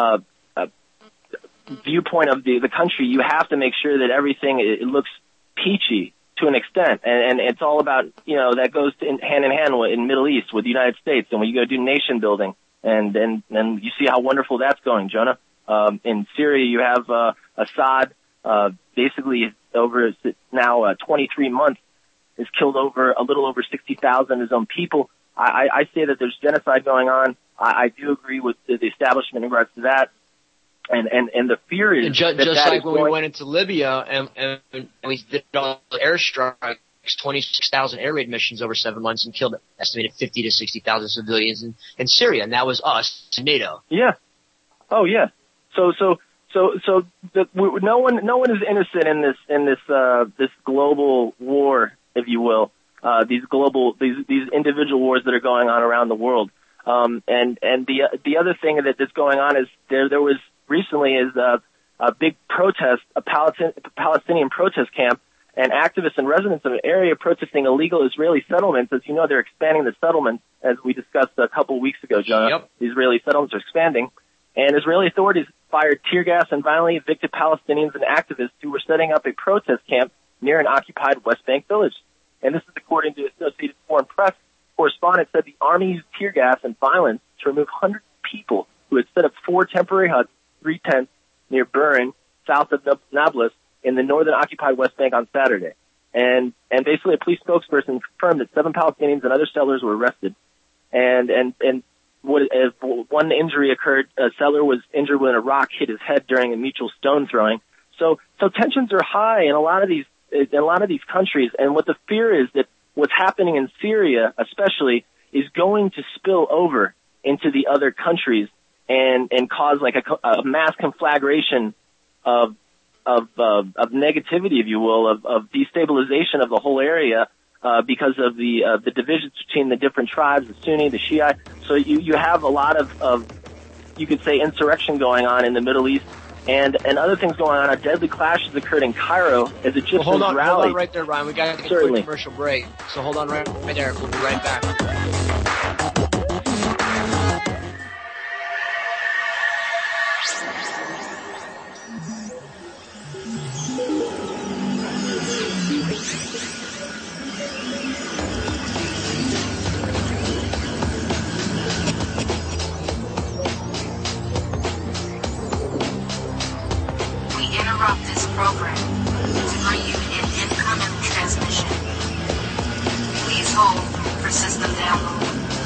viewpoint of the country. You have to make sure that everything it looks peachy to an extent, and it's all about that goes hand in hand in Middle East with the United States, and when you go do nation building, and you see how wonderful that's going, Jonah. In Syria, you have Assad, basically over now 23 months, has killed a little over 60,000 of his own people. I say that there's genocide going on. I do agree with the establishment in regards to that. And the fear is just like when we went into Libya and we did all the airstrikes, 26,000 air raid missions over 7 months and killed estimated 50 to 60,000 civilians in Syria, and that was us, NATO. Yeah. Oh yeah. So no one is innocent in this global war, if you will. These individual wars that are going on around the world. And the other thing that's going on is there was recently a big protest, a Palestinian protest camp, and activists and residents of an area protesting illegal Israeli settlements. As you know, they're expanding the settlements, as we discussed a couple of weeks ago, John. Yep. The Israeli settlements are expanding. And Israeli authorities fired tear gas and violently evicted Palestinians and activists who were setting up a protest camp near an occupied West Bank village. And this is according to Associated Foreign Press. Correspondent said the army used tear gas and violence to remove hundreds of people who had set up 4 temporary huts, 3 tents near Burin, south of Nablus, in the northern occupied West Bank on Saturday. And basically a police spokesperson confirmed that 7 Palestinians and other settlers were arrested. And one injury occurred. A settler was injured when a rock hit his head during a mutual stone throwing. So tensions are high in a lot of these countries. And what the fear is that what's happening in Syria, especially, is going to spill over into the other countries and cause like a mass conflagration of negativity, if you will, of destabilization of the whole area, because of the divisions between the different tribes, the Sunni, the Shia. So you have a lot of you could say insurrection going on in the Middle East, and other things going on. Deadly clashes occurred in Cairo as Egyptians rallied. Hold on right there, Ryan. We got to take a quick commercial break. So hold on right there. We'll be right back. This program to bring you an incoming transmission. Please hold for system download.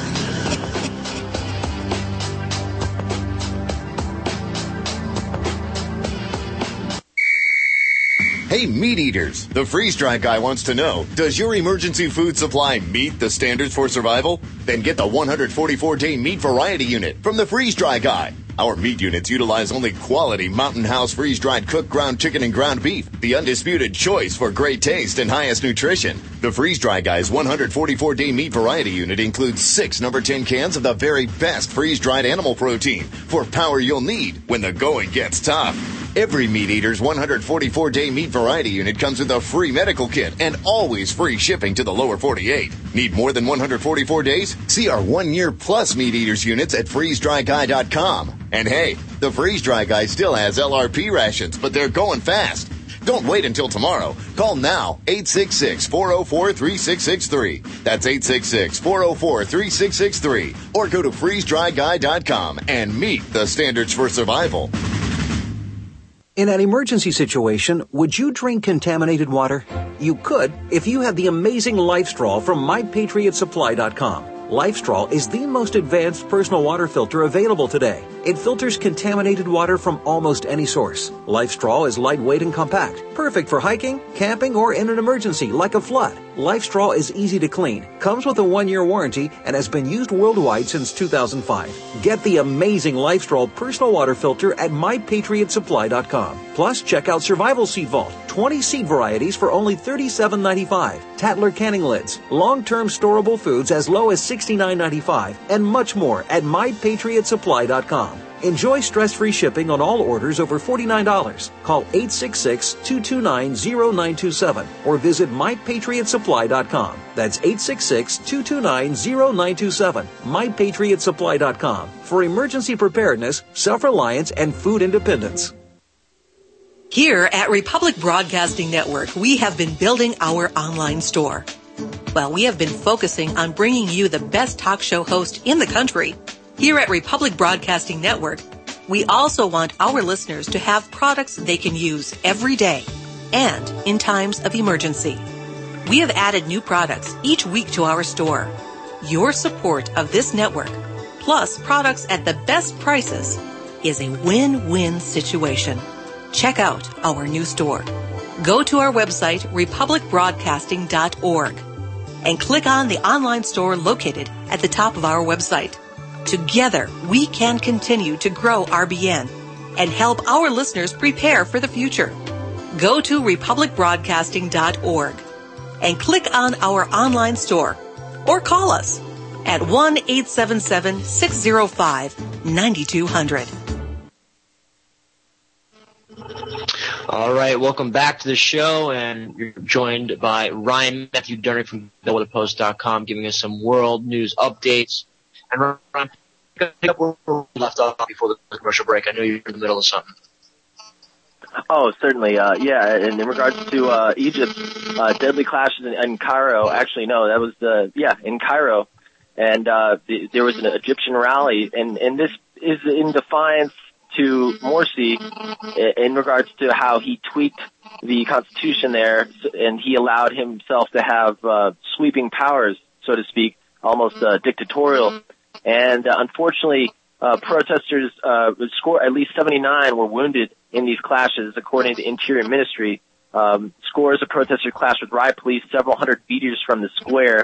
Hey, meat eaters, the freeze-dry guy wants to know, does your emergency food supply meet the standards for survival? Then get the 144-day meat variety unit from the freeze-dry guy. Our meat units utilize only quality Mountain House freeze-dried cooked ground chicken and ground beef, the undisputed choice for great taste and highest nutrition. The Freeze-Dry Guy's 144-day meat variety unit includes 6 number 10 cans of the very best freeze-dried animal protein for power you'll need when the going gets tough. Every Meat Eater's 144-day meat variety unit comes with a free medical kit and always free shipping to the lower 48. Need more than 144 days? See our 1-year plus Meat Eaters units at freezedryguy.com. And hey, the Freeze-Dry Guy still has LRP rations, but they're going fast. Don't wait until tomorrow. Call now, 866-404-3663. That's 866-404-3663. Or go to freezedryguy.com and meet the standards for survival. In an emergency situation, would you drink contaminated water? You could if you had the amazing LifeStraw from MyPatriotSupply.com. LifeStraw is the most advanced personal water filter available today. It filters contaminated water from almost any source. LifeStraw is lightweight and compact, perfect for hiking, camping, or in an emergency like a flood. LifeStraw is easy to clean, comes with a 1-year warranty, and has been used worldwide since 2005. Get the amazing LifeStraw personal water filter at MyPatriotSupply.com. Plus, check out Survival Seed Vault, 20 seed varieties for only $37.95, Tatler canning lids, long-term storable foods as low as $69.95, and much more at MyPatriotSupply.com. Enjoy stress-free shipping on all orders over $49. Call 866-229-0927 or visit MyPatriotSupply.com. That's 866-229-0927. MyPatriotSupply.com for emergency preparedness, self-reliance, and food independence. Here at Republic Broadcasting Network, we have been building our online store. Well, we have been focusing on bringing you the best talk show host in the country. Here at Republic Broadcasting Network, we also want our listeners to have products they can use every day and in times of emergency. We have added new products each week to our store. Your support of this network, plus products at the best prices, is a win-win situation. Check out our new store. Go to our website, republicbroadcasting.org, and click on the online store located at the top of our website. Together, we can continue to grow RBN and help our listeners prepare for the future. Go to republicbroadcasting.org and click on our online store or call us at 1-877-605-9200. All right, welcome back to the show, and you're joined by Ryan Matthew Durning from BillWithAPost.com, giving us some world news updates. And Ryan, pick up where we left off before the commercial break. I know you're in the middle of something. Oh, certainly. Yeah, and in regards to Egypt, deadly clashes in Cairo. Actually, no, that was in Cairo, and there was an Egyptian rally, and this is in defiance to Morsi in regards to how he tweaked the constitution there, and he allowed himself to have sweeping powers, so to speak, almost dictatorial. And unfortunately, protesters score at least 79 were wounded in these clashes, according to the Interior Ministry. Scores of protesters clashed with riot police several hundred meters from the square,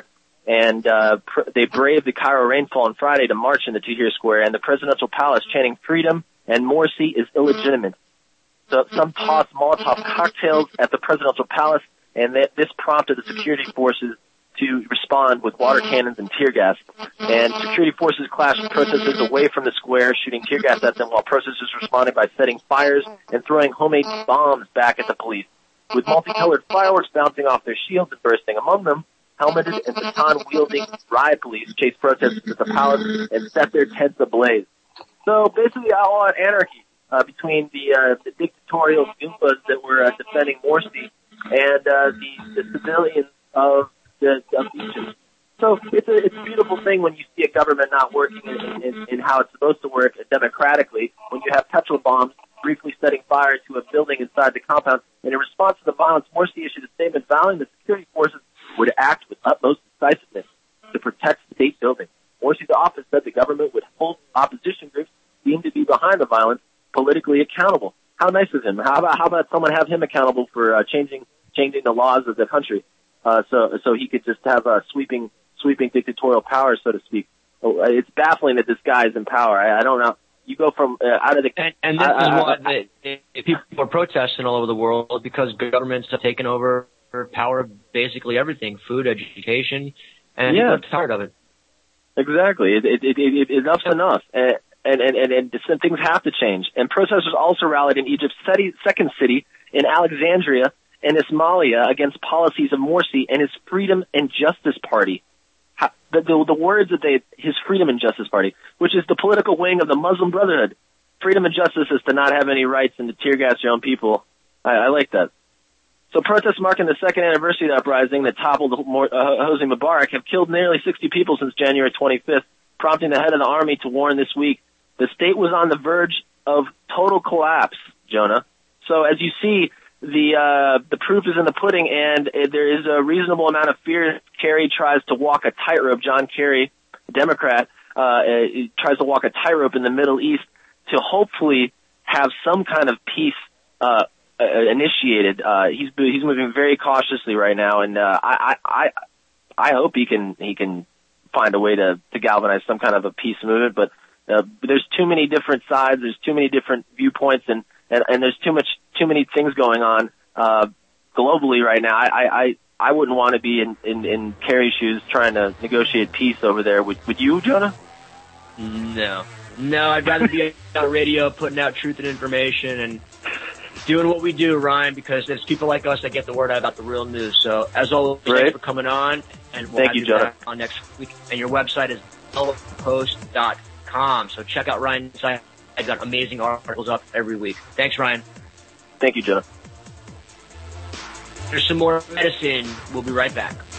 And they braved the Cairo rainfall on Friday to march in the Tahrir Square and the presidential palace, chanting freedom and Morsi is illegitimate. So some tossed Molotov cocktails at the presidential palace, and this prompted the security forces to respond with water cannons and tear gas. And security forces clashed protesters away from the square, shooting tear gas at them, while protesters responded by setting fires and throwing homemade bombs back at the police. With multicolored fireworks bouncing off their shields and bursting among them, helmeted and baton-wielding riot police chased protesters to the palace and set their tents ablaze. So basically outlawed anarchy between the dictatorial Goombas that were defending Morsi and the civilians of Egypt. So it's a beautiful thing when you see a government not working in how it's supposed to work democratically, when you have petrol bombs briefly setting fire to a building inside the compound. And in response to the violence, Morsi issued a statement vowing the security forces would act with utmost decisiveness to protect state buildings. Morsi's office said the government would hold opposition groups deemed to be behind the violence politically accountable. How nice of him. How about someone have him accountable for changing the laws of the country, so he could just have a sweeping dictatorial power, so to speak. It's baffling that this guy is in power. I don't know. You go from out of the and this is why people are protesting all over the world, because governments have taken over power of basically everything, food, education, and people are tired of it. Exactly. Enough's enough. And things have to change. And protesters also rallied in Egypt's second city, in Alexandria and Ismailia, against policies of Morsi and his Freedom and Justice Party. The words that his Freedom and Justice Party, which is the political wing of the Muslim Brotherhood. Freedom and justice is to not have any rights and to tear gas your own people. I like that. So protests marking the second anniversary of the uprising that toppled Hosni Mubarak have killed nearly 60 people since January 25th, prompting the head of the army to warn this week the state was on the verge of total collapse, Jonah. So as you see, the proof is in the pudding, and there is a reasonable amount of fear. Kerry tries to walk a tightrope. John Kerry, Democrat, tries to walk a tightrope in the Middle East to hopefully have some kind of peace initiated. He's moving very cautiously right now, and I hope he can find a way to galvanize some kind of a peace movement. But there's too many different sides. There's too many different viewpoints, and there's too many things going on globally right now. I wouldn't want to be in Kerry's shoes trying to negotiate peace over there. Would you, Jonah? No, I'd rather be on radio putting out truth and information and doing what we do, Ryan, because there's people like us that get the word out about the real news. So as always, thanks for coming on, and we'll have you back on next week. And your website is post.com. So check out Ryan's site. I've got amazing articles up every week. Thanks, Ryan. Thank you, Jonah. There's some more medicine. We'll be right back.